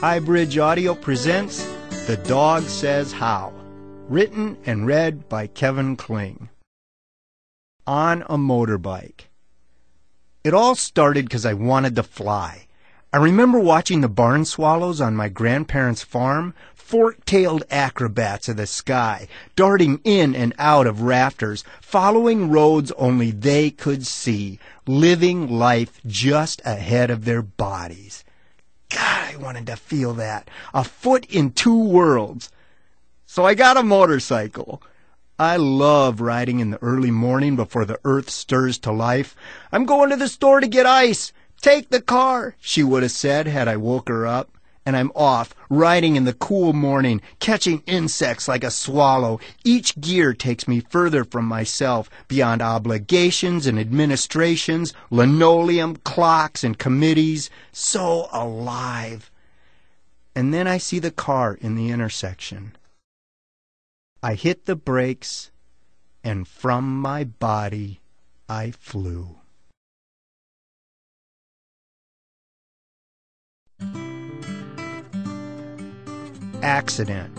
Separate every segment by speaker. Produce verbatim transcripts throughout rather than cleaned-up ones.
Speaker 1: Highbridge Audio presents The Dog Says How, written and read by Kevin Kling. On a motorbike. It all started because I wanted to fly. I remember watching the barn swallows on my grandparents' farm, fork-tailed acrobats of the sky, darting in and out of rafters, following roads only they could see, living life just ahead of their bodies. God, I wanted to feel that. A foot in two worlds. So I got a motorcycle. I love riding in the early morning before the earth stirs to life. I'm going to the store to get ice. Take the car, she would have said had I woke her up. And I'm off, riding in the cool morning, catching insects like a swallow. Each gear takes me further from myself, beyond obligations and administrations, linoleum, clocks, and committees. So alive. And then I see the car in the intersection. I hit the brakes, and from my body I flew. Accident.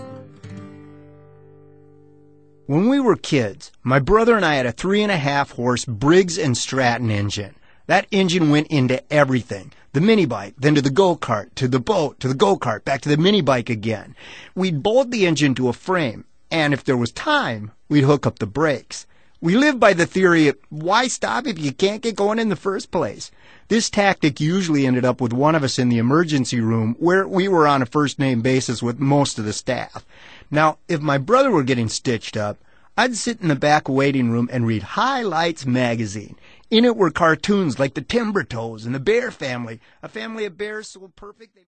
Speaker 1: When we were kids, my brother and I had a three and a half horse Briggs and Stratton engine. That engine went into everything. The mini bike, then to the go-kart, to the boat, to the go-kart, back to the mini bike again. We'd bolt the engine to a frame, and if there was time, we'd hook up the brakes. We lived by the theory of why stop if you can't get going in the first place? This tactic usually ended up with one of us in the emergency room where we were on a first-name basis with most of the staff. Now, if my brother were getting stitched up, I'd sit in the back waiting room and read Highlights magazine. In it were cartoons like the Timber Toes and the Bear Family, a family of bears so perfect they...